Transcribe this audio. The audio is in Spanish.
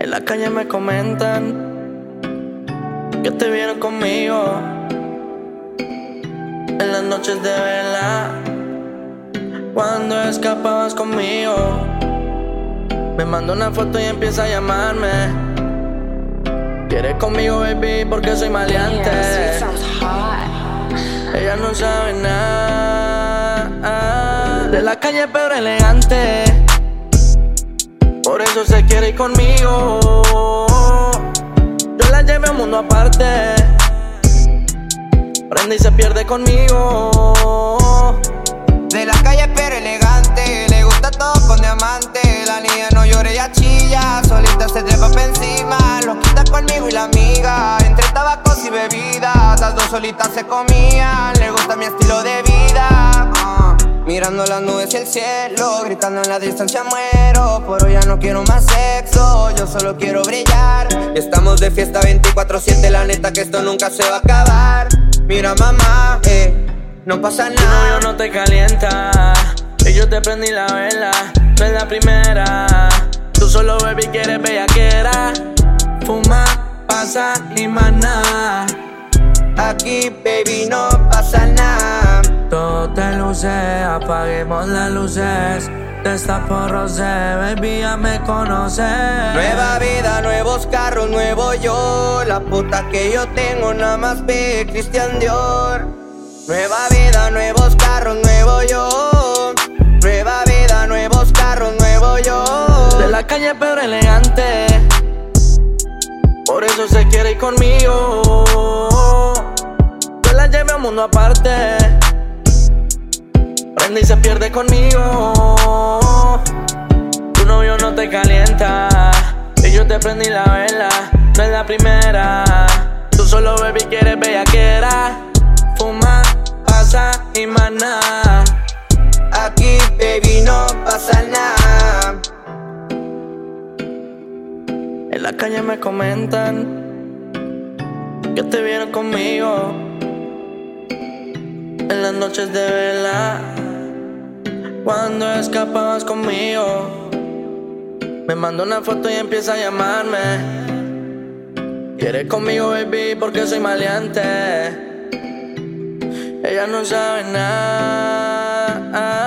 En la calle me comentan que te vieron conmigo en las noches de vela, cuando escapabas conmigo. Me manda una foto y empieza a llamarme. Quiere conmigo, baby, porque soy maleante. Ella no sabe nada de la calle, pero elegante. Por eso se quiere ir conmigo. Yo la llevé a un mundo aparte. Prende y se pierde conmigo. De la calle pero elegante, le gusta todo con diamante. La niña no llora, ella chilla, solita se trepa pa' encima. Lo quita conmigo y la amiga, entre tabacos y bebidas, las dos solitas se comían. Le gusta mi estilo de vida, mirando las nubes y el cielo, gritando en la distancia muero. Por hoy ya no quiero más sexo, yo solo quiero brillar. Estamos de fiesta 24/7, la neta que esto nunca se va a acabar. Mira mamá, no pasa nada. Tu novio no te calienta y yo te prendí la vela. No es la primera, tú solo baby quieres bellaquera. Fuma, pasa y más nada. Aquí baby no pasa nada. Todo te luce, apaguemos las luces. Destapo rosé, baby ya me conoces. Nueva vida, nuevos carros, nuevo yo. La puta que yo tengo nada más ve Christian Dior. Nueva vida, nuevos carros, nuevo yo. Nueva vida, nuevos carros, nuevo yo. De la calle pero elegante, por eso se quiere ir conmigo. Yo la llevé a un mundo aparte. Prende y se pierde conmigo. Tu novio no te calienta y yo te prendí la vela. No es la primera, tú solo baby quieres bellaquera. Fuma, pasa y más nada. Aquí baby no pasa nada. En la calle me comentan que te vieron conmigo en las noches de vela, cuando escapabas conmigo. Me manda una foto y empieza a llamarme. Quiere conmigo, baby, porque soy maleante. Ella no sabe nada